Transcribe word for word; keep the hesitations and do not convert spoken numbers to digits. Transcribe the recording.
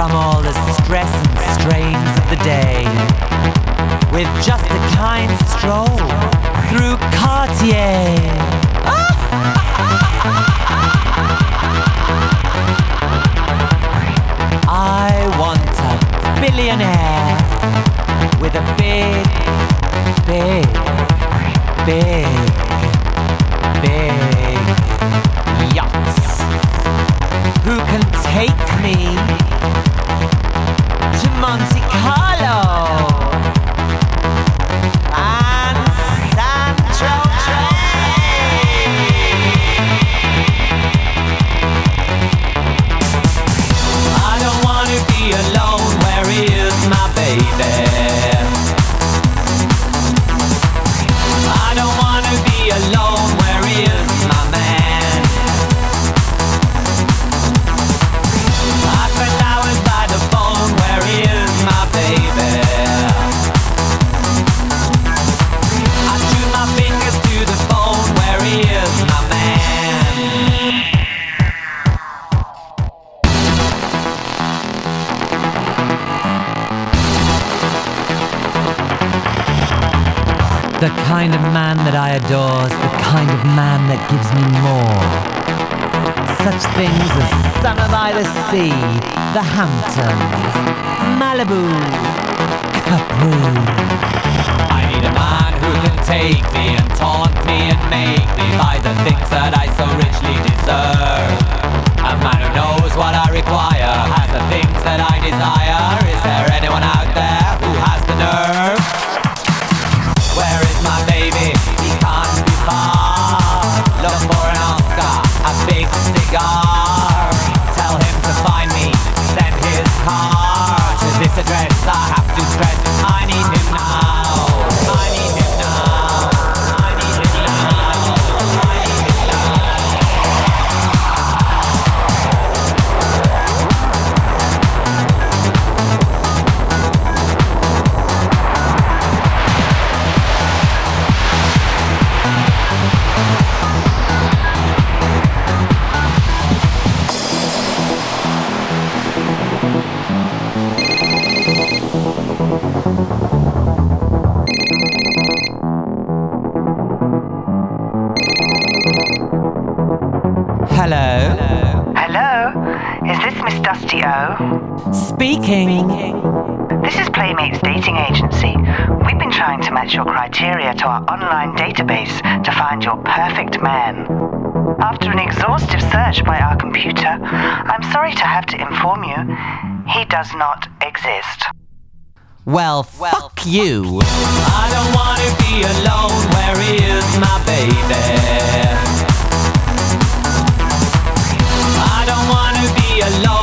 from all the stress and strains of the day, with just a kind stroll through Cartier. I want a billionaire with a big, big, big, big yacht who can take me to Monte Carlo and San Tropez. I don't want to be alone. Where is my baby? I don't want to be alone. Where is my man? I spent hours by the phone. Where is my baby? I shoot my fingers to the phone. Where is my man? The kind of man that I adore is the kind of man that gives me more. Such things as summer by the sea, the Hamptons, Malibu, Capri. I need a man who can take me and taunt me and make me buy the things that I so richly deserve. A man who knows what I require, has the things that I desire. Is there anyone out there who has the nerve? Where is my baby? He can't be far. Look for an Oscar, a big cigar. Tell him to find me, send his car to this address. I have to stress, I need him now. I need him now. I need him now. I need him now. Hello? Hello? Is this Miss Dusty O? Speaking. This is Playmates Dating Agency. We've been trying to match your criteria to our online database to find your perfect man. After an exhaustive search by our computer, I'm sorry to have to inform you, he does not exist. Well, Well, fuck you. I don't wanna be alone. Where is my baby? I don't wanna be alone.